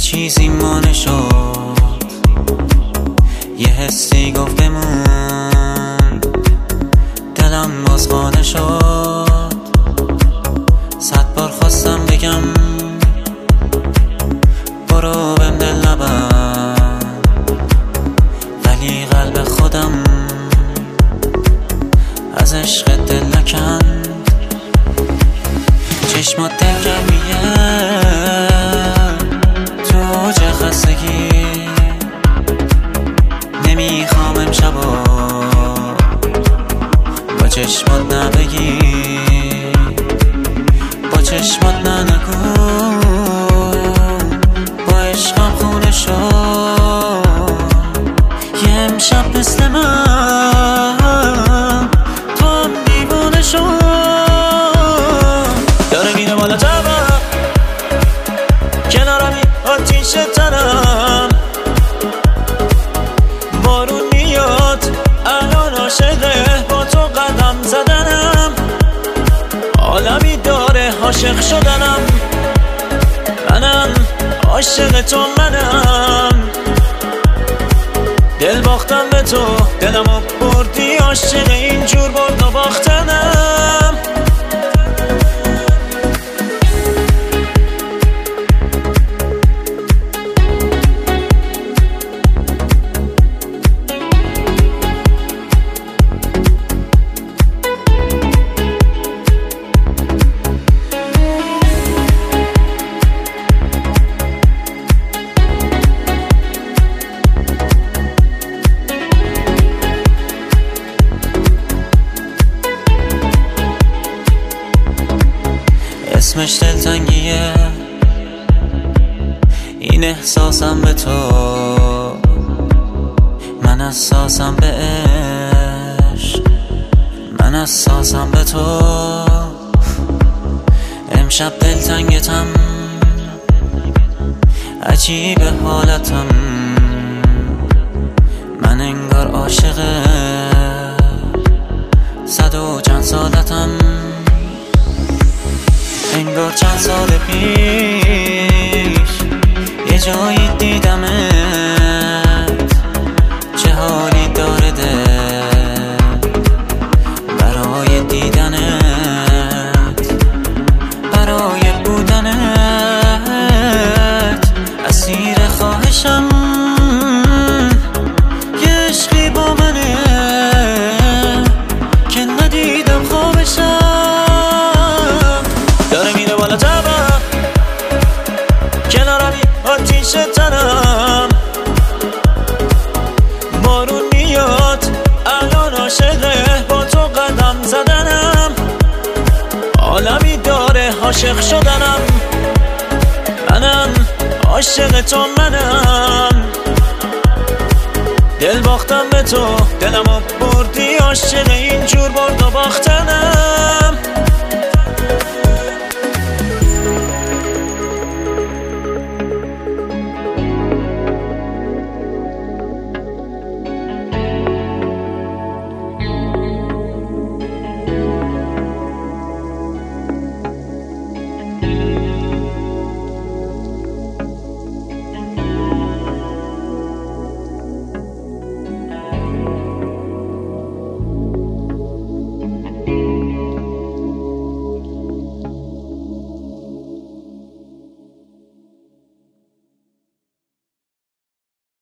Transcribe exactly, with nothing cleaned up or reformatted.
چیزی مانع شد، یه حسی گفت بمون، دلم باز خانه شد. صد بار خواستم بگم برو بهم دل نبند، ولی قلب خودم از عشق دل نکند. چشمات دلگرمیه تو اوج خستگی، نمیخوام امشبا با چشمات نبگی، با چشمات ننگو با عشقم خونه شد. یه امشب مثل من تو هم دیوانه شد. داره میره بالا جواب کنارمی آتیش تنم، بارون میاد الان عاشقه با تو قدم زدنم. عالمی داره عاشق شدنم، منم عاشق تو منم. دل باختم به تو دلمو بردی، عاشق اینجور برد و باختنم. اسمش دلتنگیه، این احساسم به تو، من اساسم به عشق، من اساسم به تو. امشب دلتنگتم، عجیب حالتم، من انگار عاشق صد و چند سالتم. انگار چند سال پیش یه جایی دیدمت، چه حالی داره دل برای دیدنت، برای بودنت. اسیر خواهشم یه عشقی با منه که ندیدم خوابشم. داره میره بالا جواب کنارمی آتیش تنم، بارون میاد الان عاشقه با تو قدم زدنم. عالمی داره عاشق شدنم، منم عاشق تو منم. دل باختم به تو دلمو بردی، عاشق اینجور برد و باختنم.